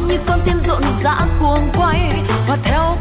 như con tim rộn rã cuồng quay và theo